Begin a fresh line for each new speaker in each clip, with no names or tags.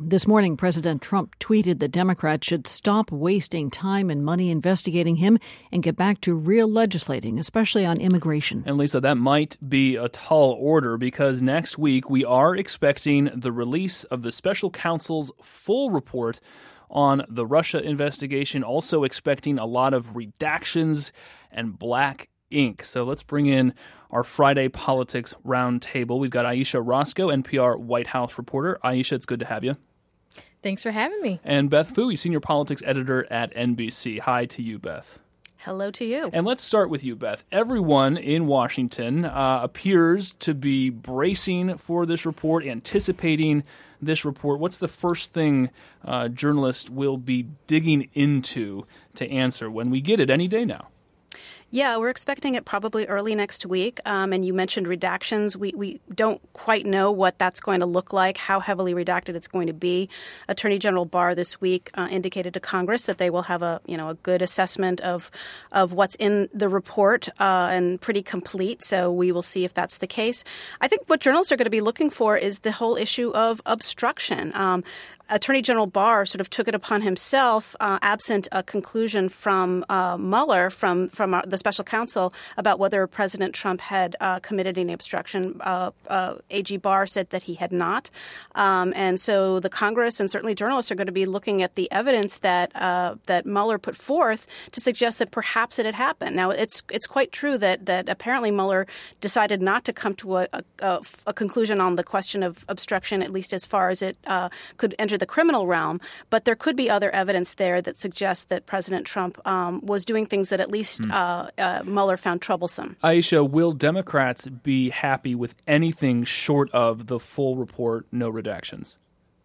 This morning, President Trump tweeted that Democrats should stop wasting time and money investigating him and get back to real legislating, especially on immigration.
And Lisa, that might be a tall order because next week we are expecting the release of the special counsel's full report on the Russia investigation, also expecting a lot of redactions and black ink. So let's bring in our Friday Politics Roundtable. We've got Ayesha Roscoe, NPR White House reporter. Ayesha, it's good to have you.
Thanks for having me.
And Beth Phoui, senior politics editor at NBC. Hi to you, Beth.
Hello to you.
And let's start with you, Beth. Everyone in Washington appears to be bracing for this report, anticipating this report. What's the first thing journalists will be digging into to answer when we get it any day now?
Yeah, we're expecting it probably early next week. And you mentioned redactions. We don't quite know what that's going to look like, how heavily redacted it's going to be. Attorney General Barr this week indicated to Congress that they will have a good assessment of what's in the report and pretty complete. So we will see if that's the case. I think what journalists are going to be looking for is the whole issue of obstruction. Attorney General Barr sort of took it upon himself, absent a conclusion from Mueller, from the special counsel, about whether President Trump had committed any obstruction. AG Barr said that he had not. And so the Congress and certainly journalists are going to be looking at the evidence that Mueller put forth to suggest that perhaps it had happened. Now, it's quite true that apparently Mueller decided not to come to a conclusion on the question of obstruction, at least as far as it could enter the criminal realm, but there could be other evidence there that suggests that President Trump was doing things that at least Mueller found troublesome.
Ayesha, will Democrats be happy with anything short of the full report, no redactions?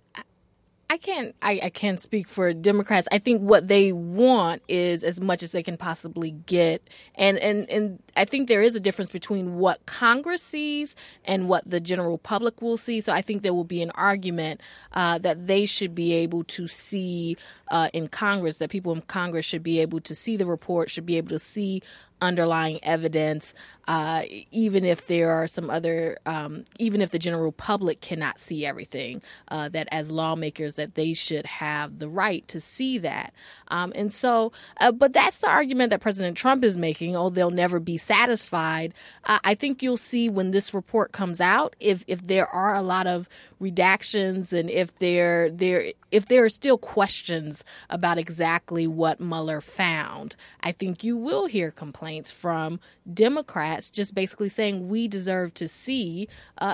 I can't speak for Democrats. I think what they want is as much as they can possibly get. And I think there is a difference between what Congress sees and what the general public will see. So I think there will be an argument that they should be able to see in Congress, that people in Congress should be able to see the report, should be able to see underlying evidence, even if there are some other, even if the general public cannot see everything, that as lawmakers that they should have the right to see that. But that's the argument that President Trump is making. Oh, they'll never be satisfied. I think you'll see when this report comes out, if there are a lot of redactions and if there are still questions about exactly what Mueller found, I think you will hear complaints from Democrats just basically saying we deserve to see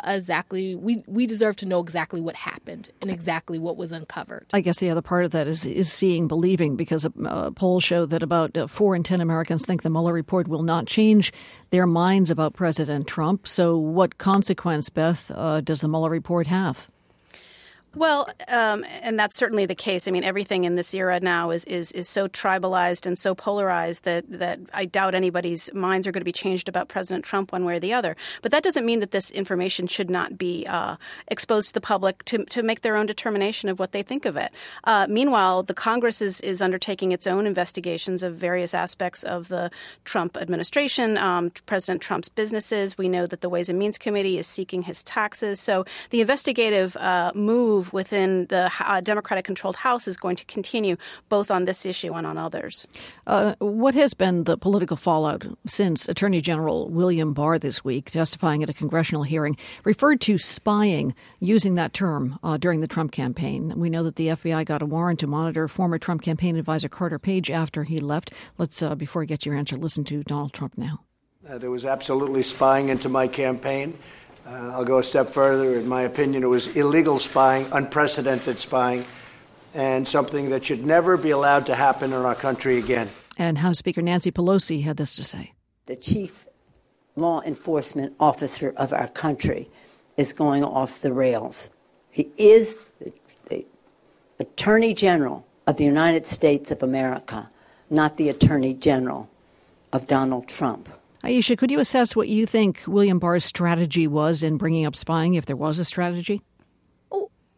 we deserve to know exactly what happened and exactly what was uncovered.
I guess the other part of that is seeing believing, because polls show that about 4 in 10 Americans think the Mueller report will not change their minds about President Trump. So what consequence, Beth, does the Mueller report have?
Well, and that's certainly the case. I mean, everything in this era now is so tribalized and so polarized that I doubt anybody's minds are going to be changed about President Trump one way or the other. But that doesn't mean that this information should not be exposed to the public to make their own determination of what they think of it. Meanwhile, the Congress is undertaking its own investigations of various aspects of the Trump administration, President Trump's businesses. We know that the Ways and Means Committee is seeking his taxes. So the investigative move within the Democratic-controlled House is going to continue both on this issue and on others.
What has been the political fallout since Attorney General William Barr this week, testifying at a congressional hearing, referred to spying, using that term during the Trump campaign? We know that the FBI got a warrant to monitor former Trump campaign advisor Carter Page after he left. Let's, before you get your answer, listen to Donald Trump now.
There was absolutely spying into my campaign. I'll go a step further. In my opinion, it was illegal spying, unprecedented spying, and something that should never be allowed to happen in our country again.
And House Speaker Nancy Pelosi had this to say.
The chief law enforcement officer of our country is going off the rails. He is the Attorney General of the United States of America, not the Attorney General of Donald Trump.
Ayesha, could you assess what you think William Barr's strategy was in bringing up spying, if there was a strategy?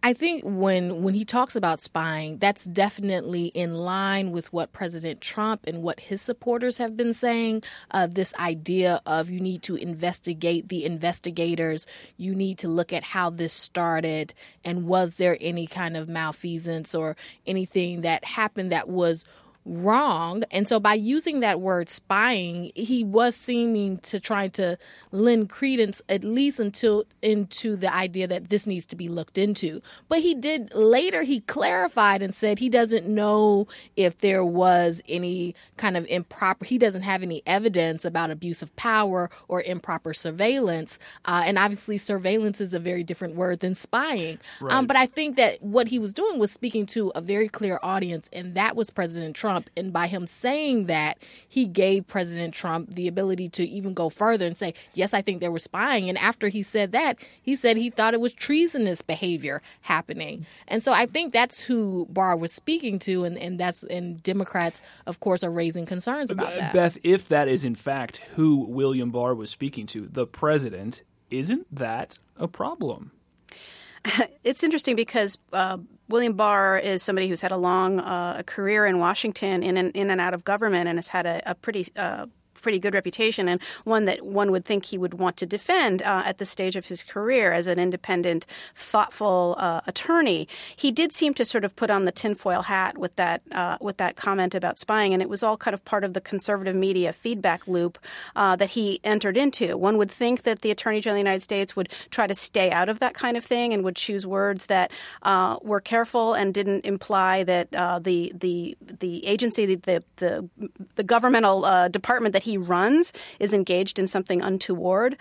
I think when he talks about spying, that's definitely in line with what President Trump and what his supporters have been saying. This idea of you need to investigate the investigators. You need to look at how this started and was there any kind of malfeasance or anything that happened that was wrong. And so by using that word spying, he was seeming to try to lend credence at least into the idea that this needs to be looked into. But he clarified and said he doesn't know if there was any kind of he doesn't have any evidence about abuse of power or improper surveillance. And obviously surveillance is a very different word than spying.
Right.
But I think that what he was doing was speaking to a very clear audience, and that was President Trump. And by him saying that, he gave President Trump the ability to even go further and say, yes, I think there was spying. And after he said that, he said he thought it was treasonous behavior happening. And so I think that's who Barr was speaking to. And Democrats, of course, are raising concerns about that.
Beth, if that is in fact who William Barr was speaking to, the president, isn't that a problem?
It's interesting because William Barr is somebody who's had a long career in Washington in and out of government and has had a pretty good reputation, and one that one would think he would want to defend at this stage of his career as an independent, thoughtful attorney. He did seem to sort of put on the tinfoil hat with that comment about spying, and it was all kind of part of the conservative media feedback loop that he entered into. One would think that the Attorney General of the United States would try to stay out of that kind of thing and would choose words that were careful and didn't imply that the agency, the governmental department that he runs is engaged in something untoward.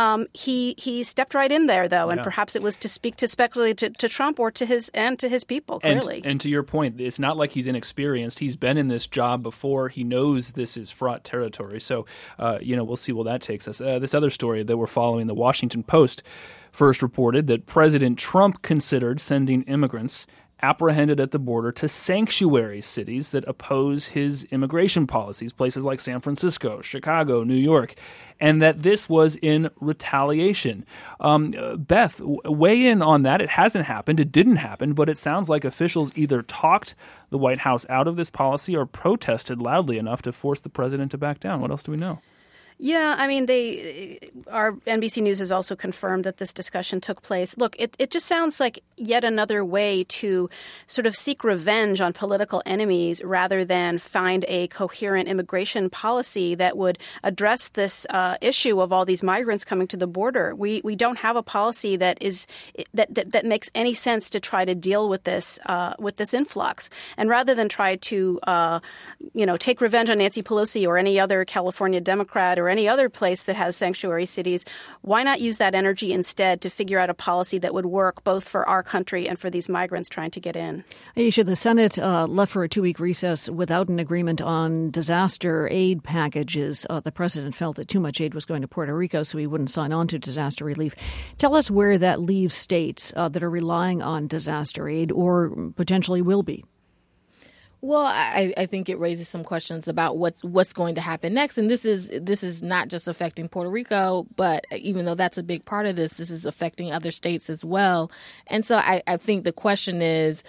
He stepped right in there, though, and perhaps it was to speak to Trump or to his people, clearly.
And to your point, it's not like he's inexperienced. He's been in this job before. He knows this is fraught territory. So, we'll see where that takes us. This other story that we're following, the Washington Post first reported that President Trump considered sending immigrants apprehended at the border to sanctuary cities that oppose his immigration policies, places like San Francisco, Chicago, New York, and that this was in retaliation. Beth, weigh in on that. It hasn't happened. It didn't happen, but it sounds like officials either talked the White House out of this policy or protested loudly enough to force the president to back down. What else do we know?
Yeah, I mean, our NBC News has also confirmed that this discussion took place. Look, it just sounds like yet another way to sort of seek revenge on political enemies rather than find a coherent immigration policy that would address this issue of all these migrants coming to the border. We don't have a policy that makes any sense to try to deal with this influx. And rather than try to take revenge on Nancy Pelosi or any other California Democrat or any other place that has sanctuary cities, why not use that energy instead to figure out a policy that would work both for our country and for these migrants trying to get in?
Aisha, the Senate left for a 2-week recess without an agreement on disaster aid packages. The president felt that too much aid was going to Puerto Rico, so he wouldn't sign on to disaster relief. Tell us where that leaves states that are relying on disaster aid or potentially will be.
Well, I think it raises some questions about what's going to happen next. And this is not just affecting Puerto Rico, but even though that's a big part of this is affecting other states as well. And so I think the question is,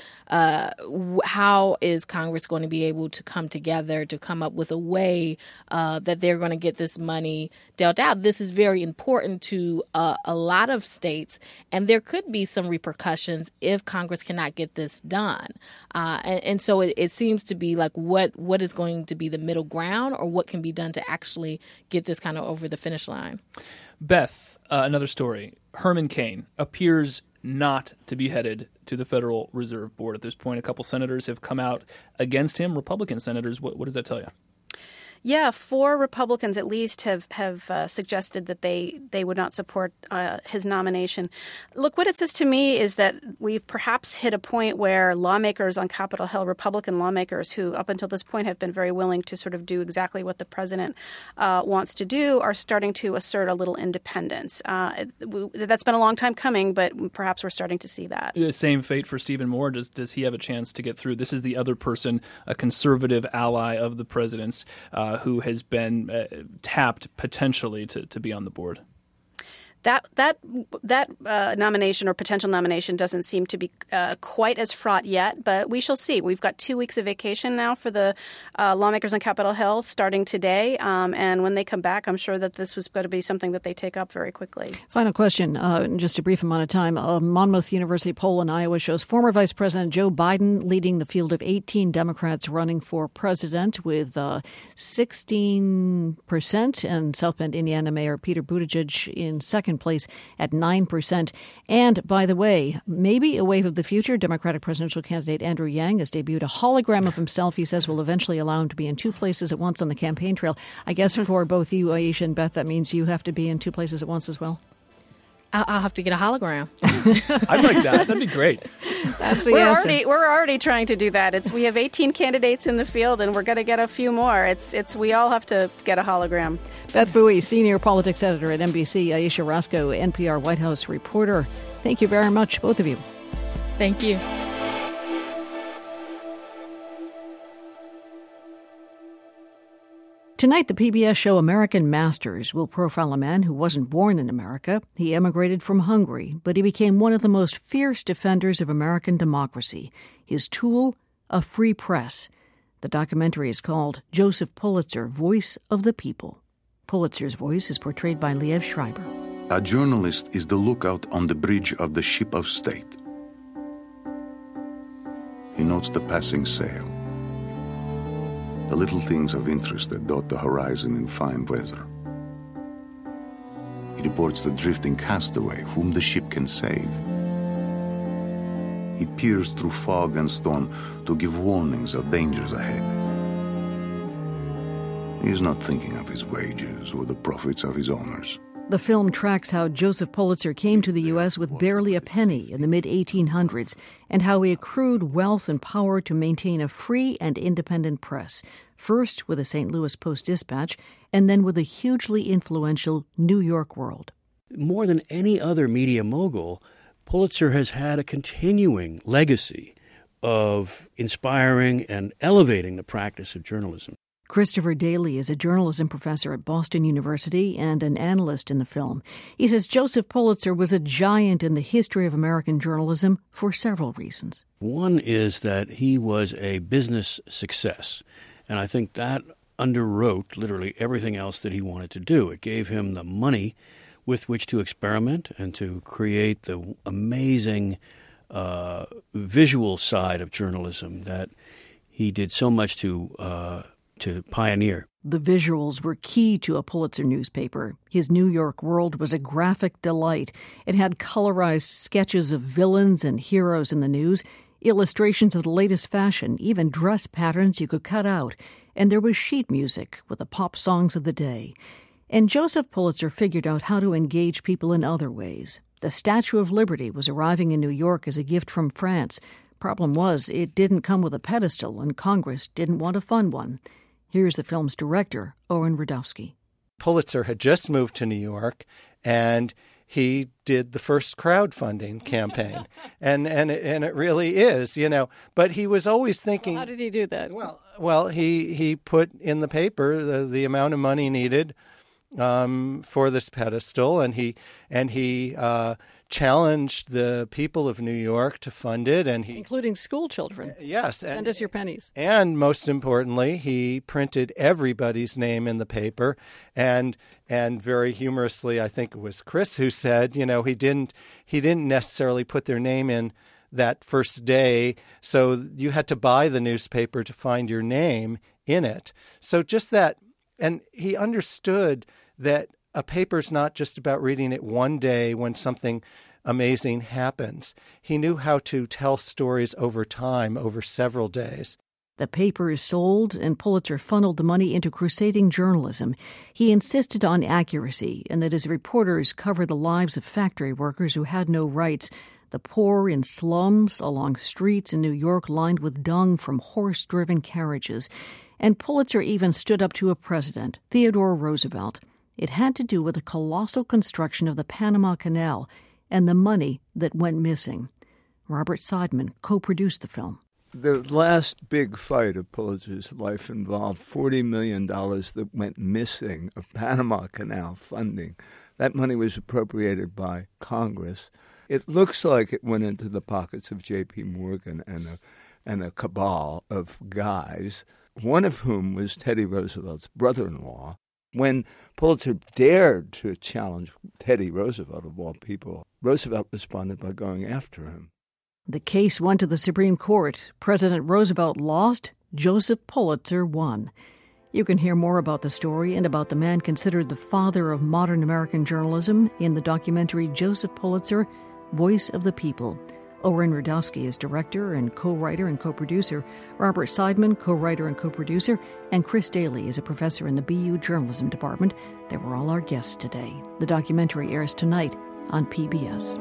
how is Congress going to be able to come together to come up with a way that they're going to get this money dealt out? This is very important to a lot of states, and there could be some repercussions if Congress cannot get this done. And so it seems to be like what is going to be the middle ground, or what can be done to actually get this kind of over the finish line.
Beth, another story. Herman Cain appears not to be headed to the Federal Reserve Board at this point. A couple senators have come out against him, Republican senators. What does that tell you?
Yeah, 4 Republicans at least have suggested that they would not support his nomination. Look, what it says to me is that we've perhaps hit a point where lawmakers on Capitol Hill, Republican lawmakers who up until this point have been very willing to sort of do exactly what the president wants to do, are starting to assert a little independence. That's been a long time coming, but perhaps we're starting to see that.
Same fate for Stephen Moore. Does he have a chance to get through? This is the other person, a conservative ally of the president's, who has been tapped potentially to be on the board.
That nomination or potential nomination doesn't seem to be quite as fraught yet, but we shall see. We've got 2 weeks of vacation now for the lawmakers on Capitol Hill starting today, and when they come back, I'm sure that this was going to be something that they take up very quickly.
Final question, in just a brief amount of time. A Monmouth University poll in Iowa shows former Vice President Joe Biden leading the field of 18 Democrats running for president with 16%, and South Bend, Indiana Mayor Peter Buttigieg in second place at 9%. And by the way, maybe a wave of the future, Democratic presidential candidate Andrew Yang has debuted a hologram of himself he says will eventually allow him to be in 2 places at once on the campaign trail. I guess for both you, Aisha and Beth, that means you have to be in 2 places at once as well.
I'll have to get a hologram.
I'd like that. That'd be great.
That's the answer.
We're already trying to do that. We have 18 candidates in the field, and we're going to get a few more. We all have to get a hologram.
Beth Bowie, senior politics editor at NBC. Aisha Rascoe, NPR White House reporter. Thank you very much, both of you.
Thank you.
Tonight, the PBS show American Masters will profile a man who wasn't born in America. He emigrated from Hungary, but he became one of the most fierce defenders of American democracy. His tool, a free press. The documentary is called Joseph Pulitzer, Voice of the People. Pulitzer's voice is portrayed by Liev Schreiber.
A journalist is the lookout on the bridge of the ship of state. He notes the passing sail, the little things of interest that dot the horizon in fine weather. He reports the drifting castaway whom the ship can save. He peers through fog and storm to give warnings of dangers ahead. He is not thinking of his wages or the profits of his owners.
The film tracks how Joseph Pulitzer came to the U.S. with barely a penny in the mid-1800s and how he accrued wealth and power to maintain a free and independent press, first with the St. Louis Post-Dispatch and then with the hugely influential New York World.
More than any other media mogul, Pulitzer has had a continuing legacy of inspiring and elevating the practice of journalism.
Christopher Daly is a journalism professor at Boston University and an analyst in the film. He says Joseph Pulitzer was a giant in the history of American journalism for several reasons.
One is that he was a business success, and I think that underwrote literally everything else that he wanted to do. It gave him the money with which to experiment and to create the amazing visual side of journalism that he did so much to pioneer.
The visuals were key to a Pulitzer newspaper. His New York World was a graphic delight. It had colorized sketches of villains and heroes in the news, illustrations of the latest fashion, even dress patterns you could cut out. And there was sheet music with the pop songs of the day. And Joseph Pulitzer figured out how to engage people in other ways. The Statue of Liberty was arriving in New York as a gift from France. Problem was, it didn't come with a pedestal, and Congress didn't want to fund one. Here's the film's director, Oren Rudowsky.
Pulitzer had just moved to New York, and he did the first crowdfunding campaign. and it really is, But he was always thinking...
Well, how did he do that?
Well, he put in the paper the amount of money needed for this pedestal, and he challenged the people of New York to fund it, and
including school children.
Yes,
send us your pennies.
And most importantly, he printed everybody's name in the paper, and very humorously, I think it was Chris who said, he didn't necessarily put their name in that first day, so you had to buy the newspaper to find your name in it. So just that, and he understood that a paper's not just about reading it one day when something amazing happens. He knew how to tell stories over time, over several days.
The paper is sold, and Pulitzer funneled the money into crusading journalism. He insisted on accuracy and that his reporters cover the lives of factory workers who had no rights, the poor in slums along streets in New York lined with dung from horse-driven carriages. And Pulitzer even stood up to a president, Theodore Roosevelt. It had to do with the colossal construction of the Panama Canal and the money that went missing. Robert Seidman co-produced the film.
The last big fight of Pulitzer's life involved $40 million that went missing of Panama Canal funding That money was appropriated by Congress. It looks like it went into the pockets of J.P. Morgan and a cabal of guys, one of whom was Teddy Roosevelt's brother-in-law. When Pulitzer dared to challenge Teddy Roosevelt, of all people, Roosevelt responded by going after him.
The case went to the Supreme Court. President Roosevelt lost. Joseph Pulitzer won. You can hear more about the story and about the man considered the father of modern American journalism in the documentary Joseph Pulitzer, Voice of the People. Oren Rudowsky is director and co-writer and co-producer. Robert Seidman, co-writer and co-producer. And Chris Daly is a professor in the BU Journalism Department. They were all our guests today. The documentary airs tonight on PBS.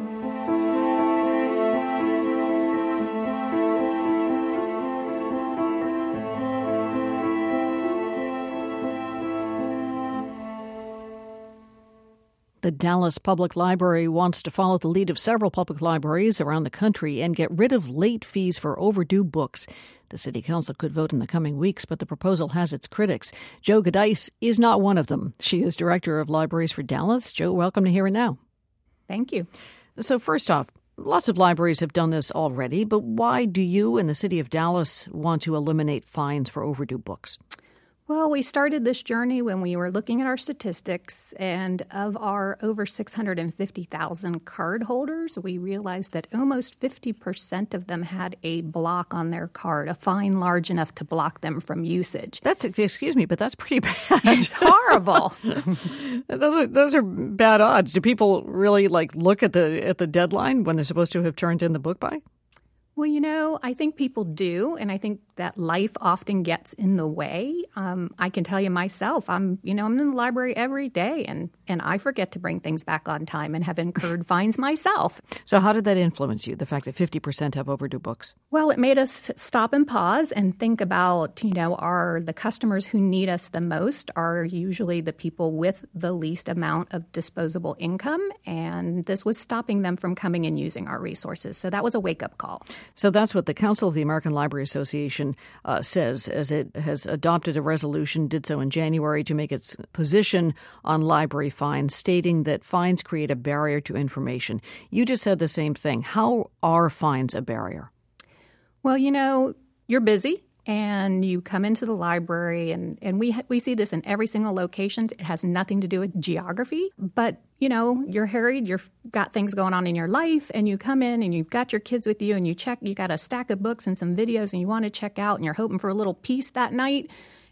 The Dallas Public Library wants to follow the lead of several public libraries around the country and get rid of late fees for overdue books. The City Council could vote in the coming weeks, but the proposal has its critics. Jo Gedice is not one of them. She is Director of Libraries for Dallas. Jo, welcome to Here and Now.
Thank you.
So first off, lots of libraries have done this already, but why do you and the City of Dallas want to eliminate fines for overdue books?
Well, we started this journey when we were looking at our statistics, and of our over 650,000 card holders, we realized that almost 50% of them had a block on their card, a fine large enough to block them from usage.
Excuse me, but that's pretty bad.
It's horrible.
Those are bad odds. Do people really look at the deadline when they're supposed to have turned in the book by?
Well, I think people do, and I think that life often gets in the way. I can tell you myself, I'm in the library every day, and I forget to bring things back on time and have incurred fines myself.
So how did that influence you, the fact that 50% have overdue books?
Well, it made us stop and pause and think about, are the customers who need us the most are usually the people with the least amount of disposable income, and this was stopping them from coming and using our resources. So that was a wake-up call.
So that's what the Council of the American Library Association says, as it has adopted a resolution, did so in January, to make its position on library fines, stating that fines create a barrier to information. You just said the same thing. How are fines a barrier?
Well, you're busy. And you come into the library, and we see this in every single location. It has nothing to do with geography. But, you're harried, you've got things going on in your life, and you come in and you've got your kids with you, and you got a stack of books and some videos, and you want to check out, and you're hoping for a little peace that night.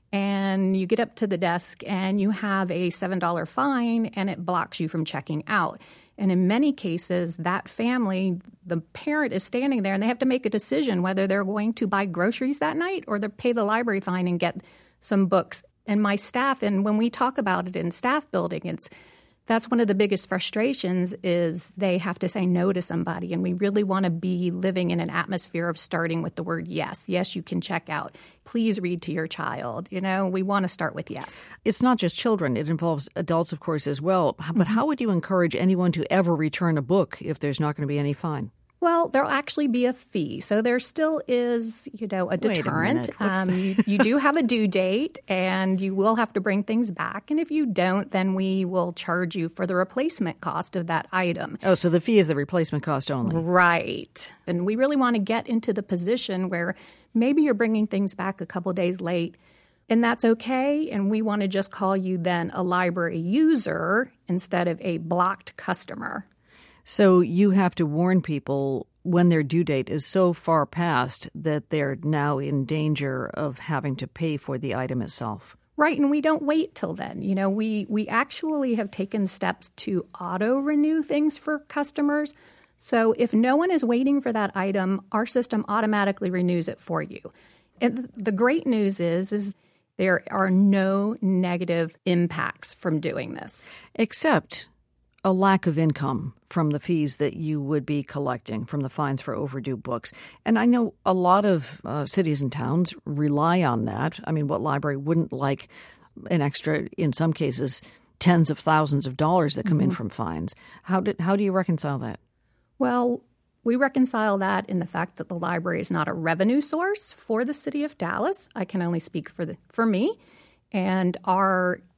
And you get up to the desk, and you have a $7 fine, and it blocks you from checking out. And in many cases, that family, the parent is standing there and they have to make a decision whether they're going to buy groceries that night or they pay the library fine and get some books. And my staff, and when we talk about it in staff building, that's one of the biggest frustrations is they have to say no to somebody. And we really want to be living in an atmosphere of starting with the word yes. Yes, you can check out. Please read to your child. We want to start with yes.
It's not just children. It involves adults, of course, as well. But how would you encourage anyone to ever return a book if there's not going to be any fine?
Well, there'll actually be a fee. So there still is, a deterrent. You do have a due date, and you will have to bring things back. And if you don't, then we will charge you for the replacement cost of that item.
Oh, so the fee is the replacement cost only.
Right. And we really want to get into the position where maybe you're bringing things back a couple days late, and that's okay. And we want to just call you then a library user instead of a blocked customer.
So you have to warn people when their due date is so far past that they're now in danger of having to pay for the item itself.
Right, and we don't wait till then. We actually have taken steps to auto-renew things for customers. So if no one is waiting for that item, our system automatically renews it for you. And the great news is there are no negative impacts from doing this.
Except a lack of income from the fees that you would be collecting from the fines for overdue books. And I know a lot of cities and towns rely on that. I mean, what library wouldn't like an extra, in some cases, tens of thousands of dollars that come in from fines? How do you reconcile that?
Well, we reconcile that in the fact that the library is not a revenue source for the city of Dallas. I can only speak for me. And our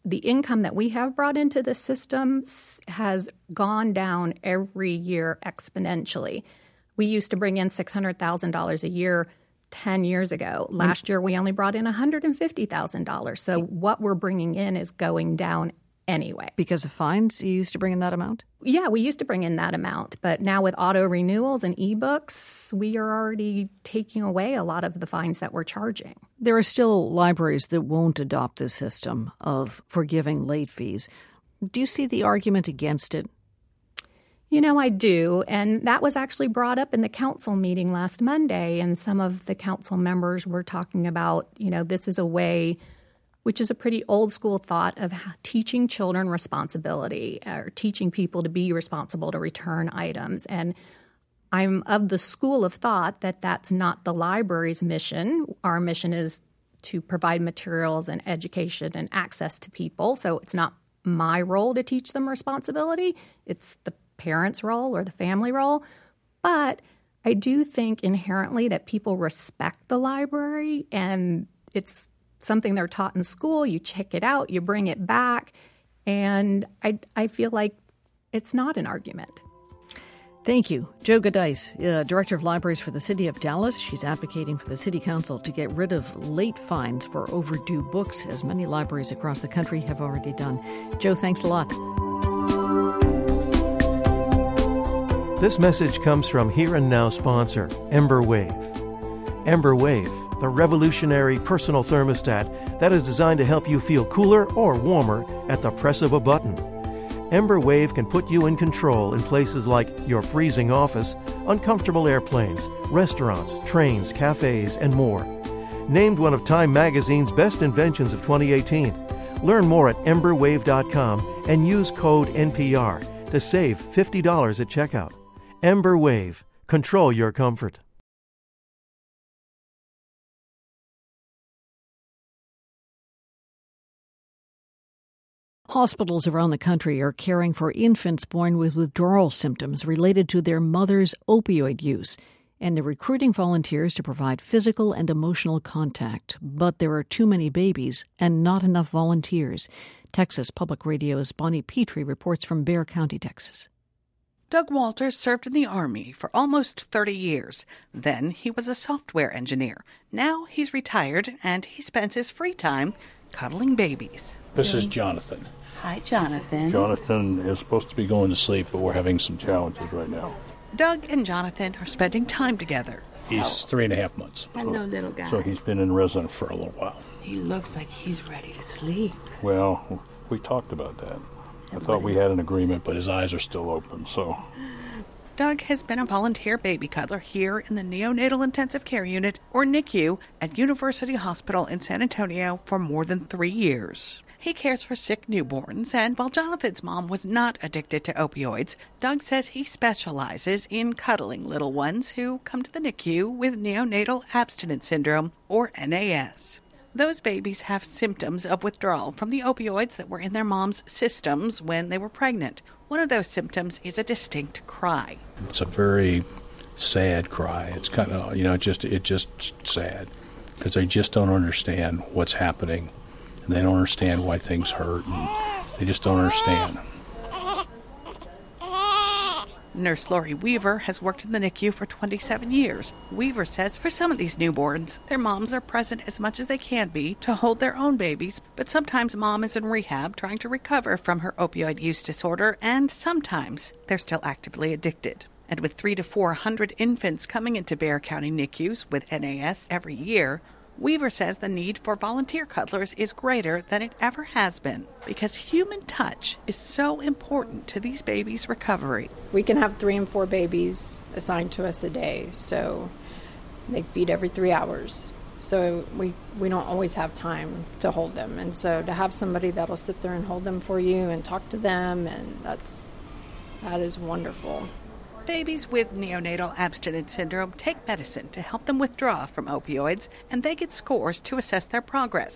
the income that we have brought into the system has gone down every year exponentially. We used to bring in $600,000 a year 10 years ago. Last year, we only brought in $150,000. So what we're bringing in is going down anyway.
Because of fines, you used to bring in that amount?
Yeah, we used to bring in that amount. But now with auto renewals and e-books, we are already taking away a lot of the fines that we're charging.
There are still libraries that won't adopt this system of forgiving late fees. Do you see the argument against it?
You know, I do. And that was actually brought up in the council meeting last Monday. And some of the council members were talking about, this is a way, which is a pretty old school thought of teaching children responsibility or teaching people to be responsible to return items. And I'm of the school of thought that that's not the library's mission. Our mission is to provide materials and education and access to people. So it's not my role to teach them responsibility. It's the parent's role or the family role. But I do think inherently that people respect the library, and it's something they're taught in school. You check it out, you bring it back, and I feel like it's not an argument.
Thank you. Jo Giudice, Director of Libraries for the City of Dallas. She's advocating for the City Council to get rid of late fines for overdue books, as many libraries across the country have already done. Jo, thanks a lot.
This message comes from Here and Now sponsor, Ember Wave. Ember Wave, the revolutionary personal thermostat that is designed to help you feel cooler or warmer at the press of a button. Ember Wave can put you in control in places like your freezing office, uncomfortable airplanes, restaurants, trains, cafes, and more. Named one of Time Magazine's best inventions of 2018. Learn more at emberwave.com and use code NPR to save $50 at checkout. Ember Wave. Control your comfort.
Hospitals around the country are caring for infants born with withdrawal symptoms related to their mother's opioid use, and they're recruiting volunteers to provide physical and emotional contact. But there are too many babies and not enough volunteers. Texas Public Radio's Bonnie Petrie reports from Bexar County, Texas.
Doug Walters served in the Army for almost 30 years. Then he was a software engineer. Now he's retired, and he spends his free time cuddling babies.
This is Jonathan.
Hi, Jonathan.
Jonathan is supposed to be going to sleep, but we're having some challenges right now.
Doug and Jonathan are spending time together.
He's 3.5 months.
Hello, little guy.
So he's been in residence for a little while.
He looks like he's ready to sleep.
Well, we talked about that. I thought we had an agreement, but his eyes are still open, so...
Doug has been a volunteer baby cuddler here in the Neonatal Intensive Care Unit, or NICU, at University Hospital in San Antonio for more than 3 years. He cares for sick newborns, and while Jonathan's mom was not addicted to opioids, Doug says he specializes in cuddling little ones who come to the NICU with neonatal abstinence syndrome, or NAS. Those babies have symptoms of withdrawal from the opioids that were in their mom's systems when they were pregnant. One of those symptoms is a distinct cry.
It's a very sad cry. It's kind of, it's just sad because they just don't understand what's happening. And they don't understand why things hurt. And they just don't understand.
Nurse Lori Weaver has worked in the NICU for 27 years. Weaver says for some of these newborns, their moms are present as much as they can be to hold their own babies, but sometimes mom is in rehab trying to recover from her opioid use disorder, and sometimes they're still actively addicted. And with 300 to 400 infants coming into Bexar County NICUs with NAS every year, Weaver says the need for volunteer cuddlers is greater than it ever has been because human touch is so important to these babies' recovery.
We can have 3 and 4 babies assigned to us a day, so they feed every 3 hours. So we don't always have time to hold them. And so to have somebody that'll sit there and hold them for you and talk to them, and that is wonderful.
Babies with neonatal abstinence syndrome take medicine to help them withdraw from opioids, and they get scores to assess their progress.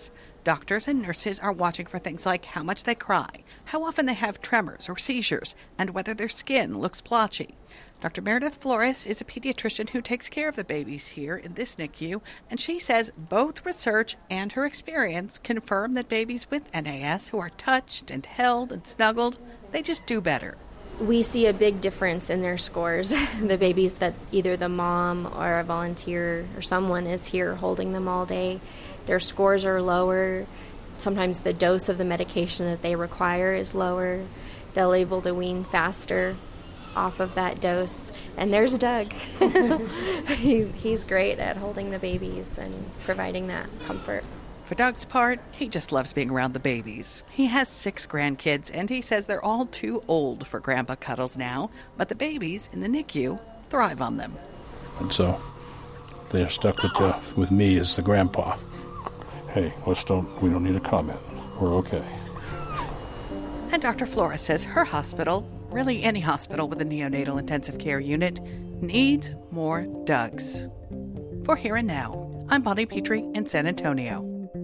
Doctors and nurses are watching for things like how much they cry, how often they have tremors or seizures, and whether their skin looks blotchy. Dr. Meredith Flores is a pediatrician who takes care of the babies here in this NICU, and she says both research and her experience confirm that babies with NAS who are touched and held and snuggled, they just do better.
We see a big difference in their scores. The babies that either the mom or a volunteer or someone is here holding them all day, their scores are lower. Sometimes the dose of the medication that they require is lower. They're able to wean faster off of that dose. And there's Doug. He's great at holding the babies and providing that comfort.
For Doug's part, he just loves being around the babies. He has 6 grandkids, and he says they're all too old for grandpa cuddles now, but the babies in the NICU thrive on them.
And so they're stuck with me as the grandpa. Hey, we don't need a comment. We're okay.
And Dr. Flores says her hospital, really any hospital with a neonatal intensive care unit, needs more Dougs. For Here and Now, I'm Bonnie Petrie in San Antonio.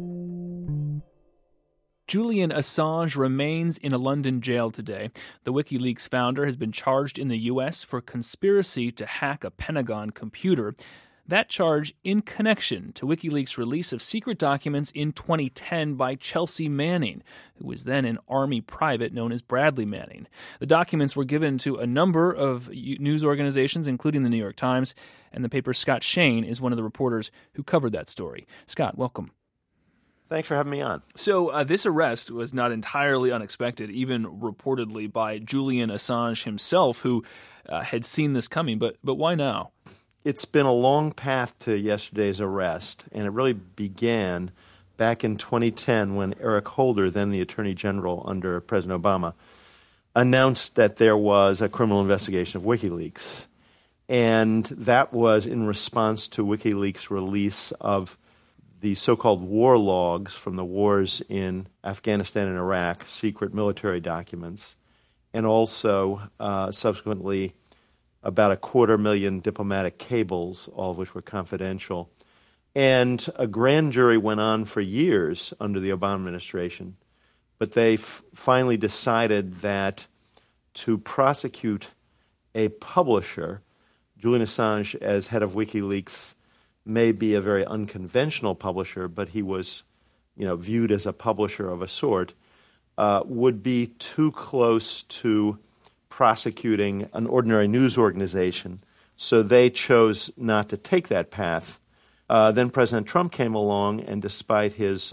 Julian Assange remains in a London jail today. The WikiLeaks founder has been charged in the U.S. for conspiracy to hack a Pentagon computer. That charge in connection to WikiLeaks' release of secret documents in 2010 by Chelsea Manning, who was then an Army private known as Bradley Manning. The documents were given to a number of news organizations, including the New York Times, and the paper's Scott Shane is one of the reporters who covered that story. Scott, welcome.
Thanks for having me on.
So this arrest was not entirely unexpected, even reportedly by Julian Assange himself, who had seen this coming. But why now?
It's been a long path to yesterday's arrest, and it really began back in 2010 when Eric Holder, then the Attorney General under President Obama, announced that there was a criminal investigation of WikiLeaks. And that was in response to WikiLeaks' release of the so-called war logs from the wars in Afghanistan and Iraq, secret military documents, and also subsequently about 250,000 diplomatic cables, all of which were confidential. And a grand jury went on for years under the Obama administration, but they finally decided that to prosecute a publisher, Julian Assange, as head of WikiLeaks, may be a very unconventional publisher, but he was, viewed as a publisher of a sort, would be too close to prosecuting an ordinary news organization. So they chose not to take that path. Then President Trump came along, and despite his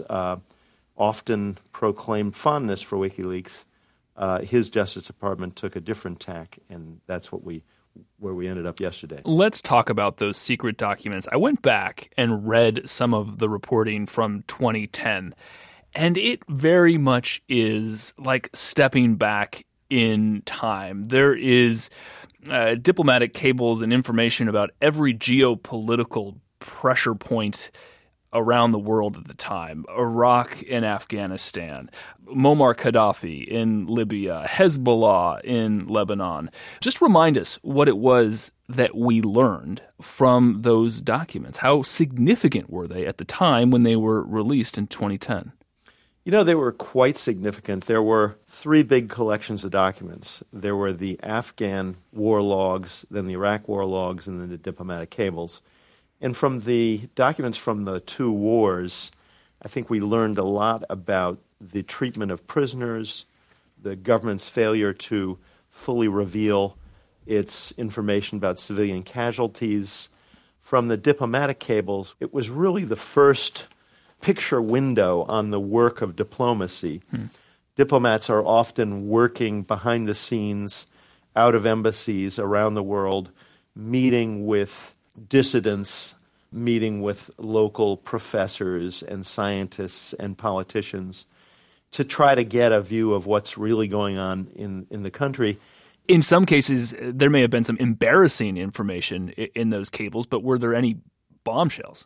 often proclaimed fondness for WikiLeaks, his Justice Department took a different tack, and that's where we ended up yesterday.
Let's talk about those secret documents. I went back and read some of the reporting from 2010, and it very much is like stepping back in time. There is diplomatic cables and information about every geopolitical pressure point around the world at the time. Iraq and Afghanistan, Muammar Gaddafi in Libya, Hezbollah in Lebanon. Just remind us what it was that we learned from those documents. How significant were they at the time when they were released in 2010?
They were quite significant. There were 3 big collections of documents. There were the Afghan war logs, then the Iraq war logs, and then the diplomatic cables. And from the documents from the 2 wars, I think we learned a lot about the treatment of prisoners, the government's failure to fully reveal its information about civilian casualties. From the diplomatic cables, it was really the first picture window on the work of diplomacy. Diplomats are often working behind the scenes, out of embassies around the world, meeting with dissidents, meeting with local professors and scientists and politicians to try to get a view of what's really going on in the country.
In some cases, there may have been some embarrassing information in those cables, but were there any bombshells?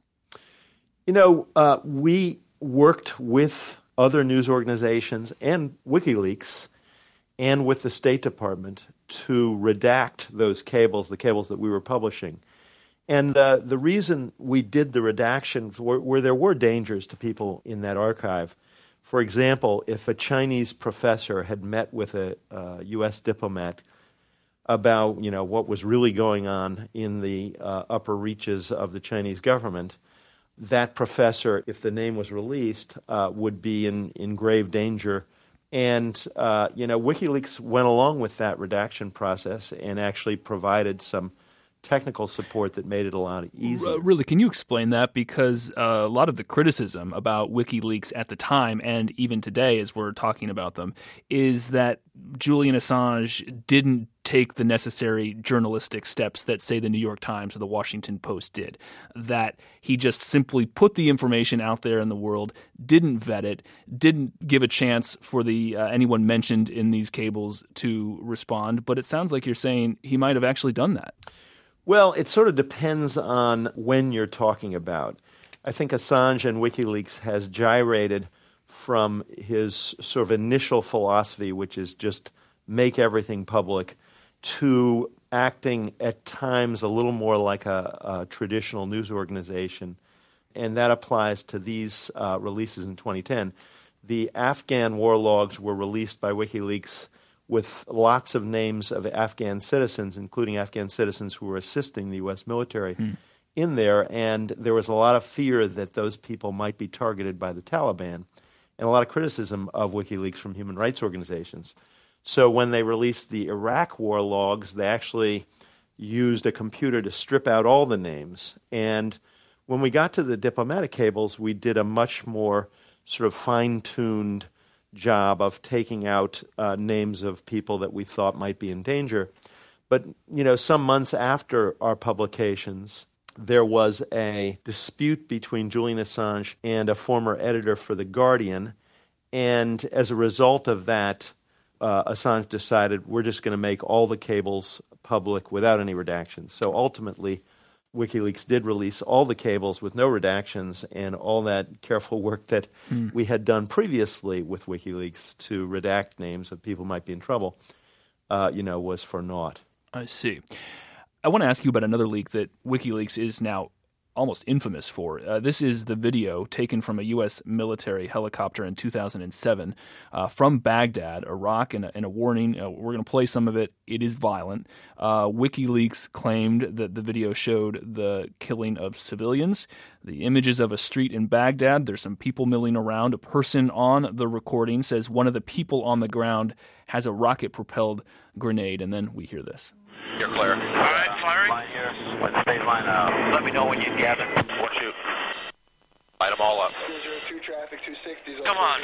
We worked with other news organizations and WikiLeaks and with the State Department to redact those cables, the cables that we were publishing. And the reason we did the redactions were there were dangers to people in that archive. For example, if a Chinese professor had met with a U.S. diplomat about what was really going on in the upper reaches of the Chinese government, that professor, if the name was released, would be in grave danger. And WikiLeaks went along with that redaction process and actually provided some technical support that made it a lot easier.
Really, can you explain that? Because a lot of the criticism about WikiLeaks at the time and even today as we're talking about them is that Julian Assange didn't take the necessary journalistic steps that, say, the New York Times or the Washington Post did, that he just simply put the information out there in the world, didn't vet it, didn't give a chance for the anyone mentioned in these cables to respond. But it sounds like you're saying he might have actually done that.
Well, it sort of depends on when you're talking about. I think Assange and WikiLeaks has gyrated from his sort of initial philosophy, which is just make everything public, to acting at times a little more like a traditional news organization. And that applies to these releases in 2010. The Afghan war logs were released by WikiLeaks with lots of names of Afghan citizens, including Afghan citizens who were assisting the U.S. military in there. And there was a lot of fear that those people might be targeted by the Taliban, and a lot of criticism of WikiLeaks from human rights organizations. So when they released the Iraq war logs, they actually used a computer to strip out all the names. And when we got to the diplomatic cables, we did a much more sort of fine-tuned job of taking out names of people that we thought might be in danger. But, some months after our publications, there was a dispute between Julian Assange and a former editor for The Guardian. And as a result of that, Assange decided we're just going to make all the cables public without any redactions. So ultimately, WikiLeaks did release all the cables with no redactions, and all that careful work that we had done previously with WikiLeaks to redact names of people who might be in trouble, was for naught.
I see. I want to ask you about another leak that WikiLeaks is now almost infamous for. This is the video taken from a U.S. military helicopter in 2007 from Baghdad, Iraq, and a warning. We're going to play some of it. It is violent. WikiLeaks claimed that the video showed the killing of civilians. The images of a street in Baghdad, there's some people milling around. A person on the recording says one of the people on the ground has a rocket-propelled grenade, and then we hear this.
You're clear. All right, firing. Line here. When the stage line out. Let me know when you get it. We'll shoot. Light them all up.
202 traffic, 260.
Come on,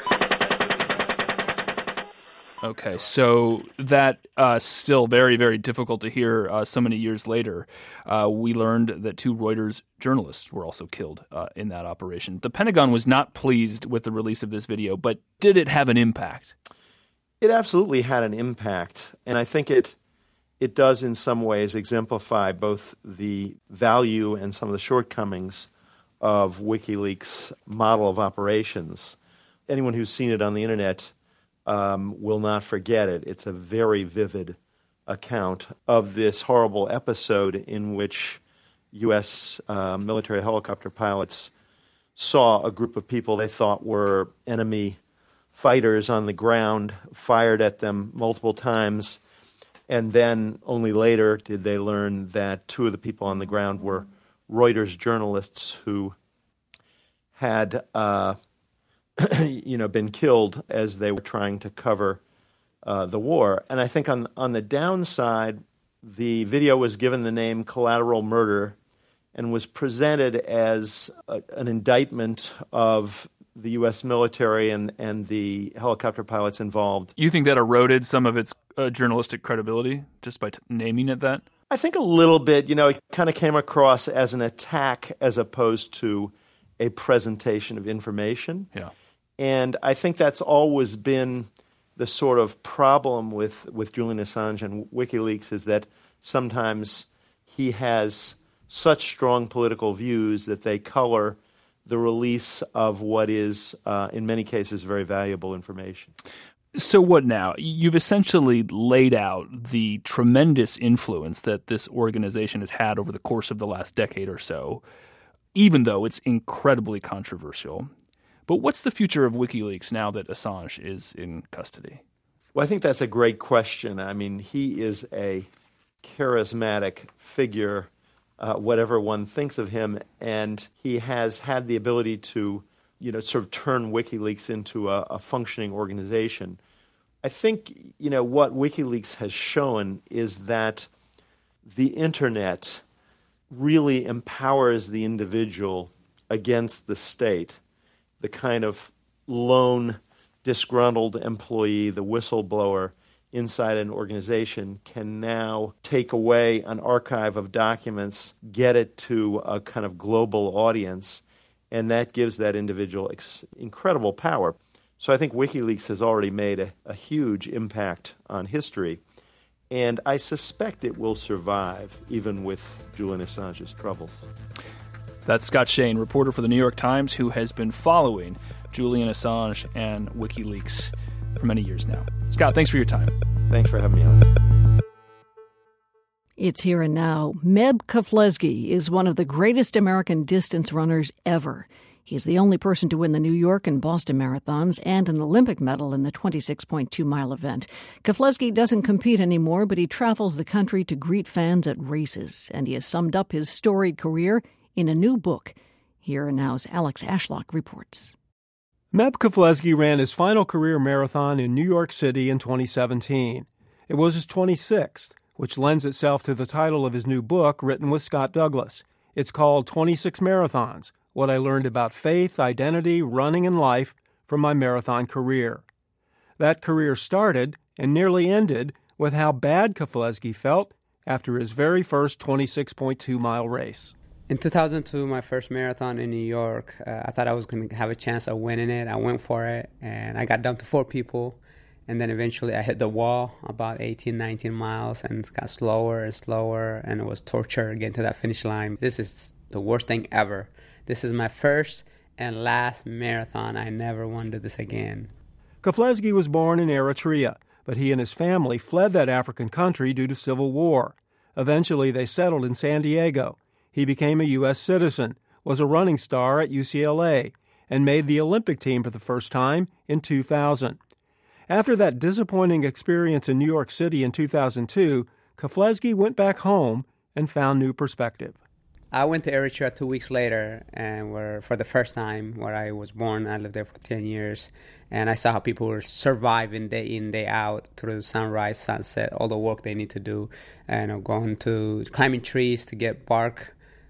fire.
Okay, so that still very, very difficult to hear so many years later. We learned that 2 Reuters journalists were also killed in that operation. The Pentagon was not pleased with the release of this video, but did it have an impact?
It absolutely had an impact, and I think it does in some ways exemplify both the value and some of the shortcomings of WikiLeaks' model of operations. Anyone who's seen it on the internet will not forget it. It's a very vivid account of this horrible episode in which U.S. military helicopter pilots saw a group of people they thought were enemy fighters on the ground, fired at them multiple times, and then only later did they learn that 2 of the people on the ground were Reuters journalists who had been killed as they were trying to cover the war. And I think on the downside, the video was given the name Collateral Murder and was presented as an indictment of the U.S. military and the helicopter pilots involved.
You think that eroded some of its journalistic credibility just by naming it that?
I think a little bit. It kind of came across as an attack as opposed to a presentation of information.
Yeah.
And I think that's always been the sort of problem with Julian Assange and WikiLeaks, is that sometimes he has such strong political views that they color the release of what is, in many cases, very valuable information.
So what now? You've essentially laid out the tremendous influence that this organization has had over the course of the last decade or so, even though it's incredibly controversial. But what's the future of WikiLeaks now that Assange is in custody?
Well, I think that's a great question. I mean, he is a charismatic figure, whatever one thinks of him, and he has had the ability to, sort of turn WikiLeaks into a functioning organization. I think, what WikiLeaks has shown is that the Internet really empowers the individual against the state. The kind of lone, disgruntled employee, the whistleblower inside an organization can now take away an archive of documents, get it to a kind of global audience, and that gives that individual incredible power. So I think WikiLeaks has already made a huge impact on history, and I suspect it will survive even with Julian Assange's troubles.
That's Scott Shane, reporter for the New York Times, who has been following Julian Assange and WikiLeaks for many years now. Scott, thanks for your time.
Thanks for having me on.
It's Here and Now. Meb Keflezighi is one of the greatest American distance runners ever. He's the only person to win the New York and Boston marathons and an Olympic medal in the 26.2-mile event. Keflezighi doesn't compete anymore, but he travels the country to greet fans at races, and he has summed up his storied career in a new book. Here and Now's Alex Ashlock reports.
Meb Keflezighi ran his final career marathon in New York City in 2017. It was his 26th, which lends itself to the title of his new book written with Scott Douglas. It's called 26 Marathons, What I Learned About Faith, Identity, Running, and Life from My Marathon Career. That career started and nearly ended with how bad Keflezighi felt after his very first 26.2-mile race.
In 2002, my first marathon in New York, I thought I was going to have a chance of winning it. I went for it, and I got down to 4 people. And then eventually I hit the wall about 18, 19 miles, and it got slower and slower, and it was torture getting to that finish line. This is the worst thing ever. This is my first and last marathon. I never want to do this again.
Keflezighi was born in Eritrea, but he and his family fled that African country due to civil war. Eventually they settled in San Diego. He became a U.S. citizen, was a running star at UCLA, and made the Olympic team for the first time in 2000. After that disappointing experience in New York City in 2002, Keflezighi went back home and found new perspective.
I went to Eritrea 2 weeks later, and for the first time where I was born, I lived there for 10 years, and I saw how people were surviving day in, day out through the sunrise, sunset, all the work they need to do, and going to climbing trees to get bark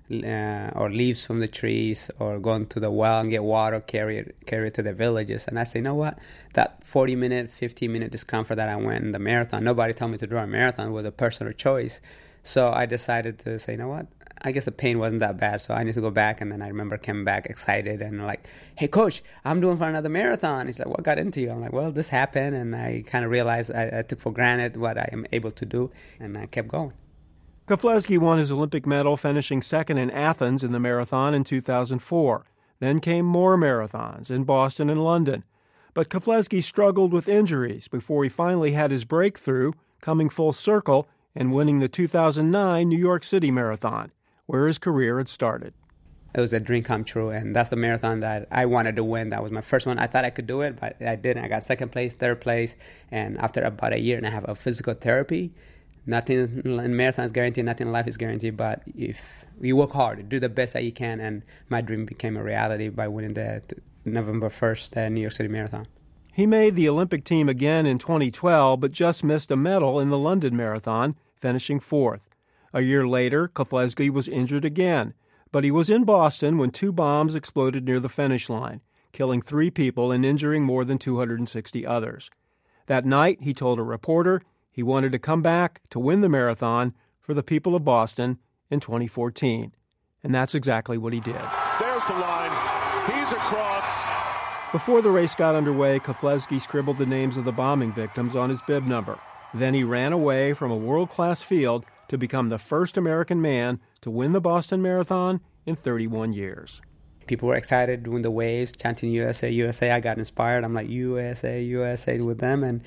or leaves from the trees, or going to the well and get water, carry it to the villages. And I say, you know what? That 40-minute, 15-minute discomfort that I went in the marathon, nobody told me to do a marathon, was a personal choice. So I decided to say, you know what? I guess the pain wasn't that bad, so I need to go back. And then I remember coming back excited and like, hey, coach, I'm doing for another marathon. He's like, what got into you? I'm like, well, this happened. And I kind of realized I took for granted what I am able to do, and I kept going.
Keflezighi won his Olympic medal, finishing second in Athens in the marathon in 2004. Then came more marathons in Boston and London. But Keflezighi struggled with injuries before he finally had his breakthrough, coming full circle and winning the 2009 New York City Marathon, where his career had started.
It was a dream come true, and that's the marathon that I wanted to win. That was my first one. I thought I could do it, but I didn't. I got second place, third place, and after about a year and a half of physical therapy, nothing in marathon is guaranteed, nothing in life is guaranteed, but if you work hard, do the best that you can, and my dream became a reality by winning the November 1st New York City Marathon.
He made the Olympic team again in 2012, but just missed a medal in the London Marathon, finishing fourth. A year later, Keflezighi was injured again, but he was in Boston when 2 bombs exploded near the finish line, killing 3 people and injuring more than 260 others. That night, he told a reporter he wanted to come back to win the marathon for the people of Boston in 2014. And that's exactly what he did.
There's the line. He's across.
Before the race got underway, Keflezighi scribbled the names of the bombing victims on his bib number. Then he ran away from a world-class field to become the first American man to win the Boston Marathon in 31 years.
People were excited doing the waves, chanting USA, USA. I got inspired. I'm like, USA, USA with them. And,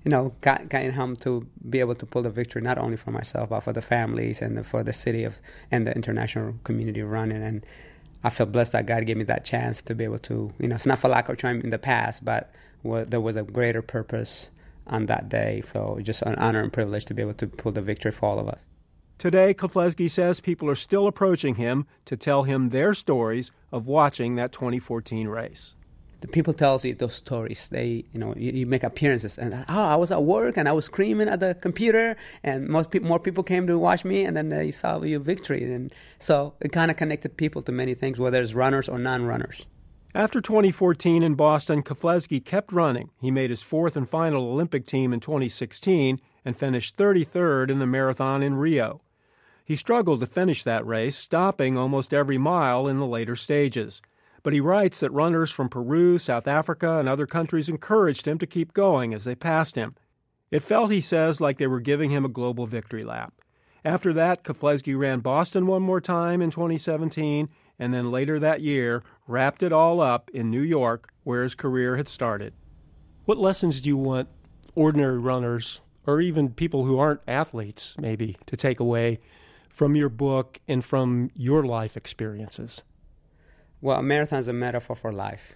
got him to be able to pull the victory, not only for myself, but for the families and for the city and the international community running. And I feel blessed that God gave me that chance to be able to, it's not for lack of trying in the past, but there was a greater purpose on that day. So just an honor and privilege to be able to pull the victory for all of us.
Today, Keflezighi says people are still approaching him to tell him their stories of watching that 2014 race.
The people tell you those stories. They, you make appearances, and I was at work and I was screaming at the computer, and more people came to watch me, and then they saw your victory, and so it kind of connected people to many things, whether it's runners or non-runners.
After 2014 in Boston, Keflezighi kept running. He made his fourth and final Olympic team in 2016 and finished 33rd in the marathon in Rio. He struggled to finish that race, stopping almost every mile in the later stages. But he writes that runners from Peru, South Africa, and other countries encouraged him to keep going as they passed him. It felt, he says, like they were giving him a global victory lap. After that, Keflezighi ran Boston one more time in 2017, and then later that year wrapped it all up in New York, where his career had started. What lessons do you want ordinary runners, or even people who aren't athletes, maybe, to take away from your book and from your life experiences?
Well, a marathon is a metaphor for life,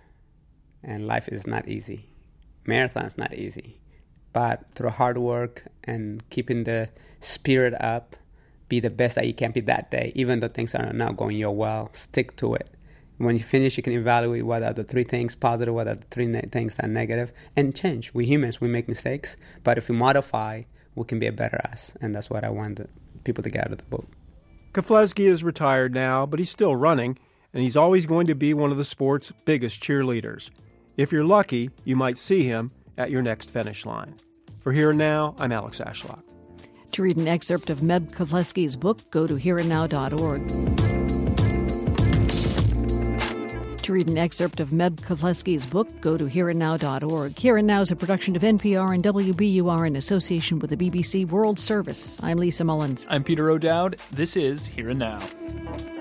and life is not easy. Marathon is not easy, but through hard work and keeping the spirit up, be the best that you can be that day, even though things are not going your well. Stick to it. When you finish, you can evaluate what are the three things positive, what are the three things that are negative, and change. We're humans, we make mistakes, but if we modify, we can be a better us, and that's what I want people to get out of the book.
Keflezighi is retired now, but he's still running, and he's always going to be one of the sport's biggest cheerleaders. If you're lucky, you might see him at your next finish line. For Here and Now, I'm Alex Ashlock.
To read an excerpt of Meb Keflezighi's book, go to hereandnow.org. To read an excerpt of Meb Keflezighi's book, go to hereandnow.org. Here and Now is a production of NPR and WBUR in association with the BBC World Service. I'm Lisa Mullins.
I'm Peter O'Dowd. This is Here and Now.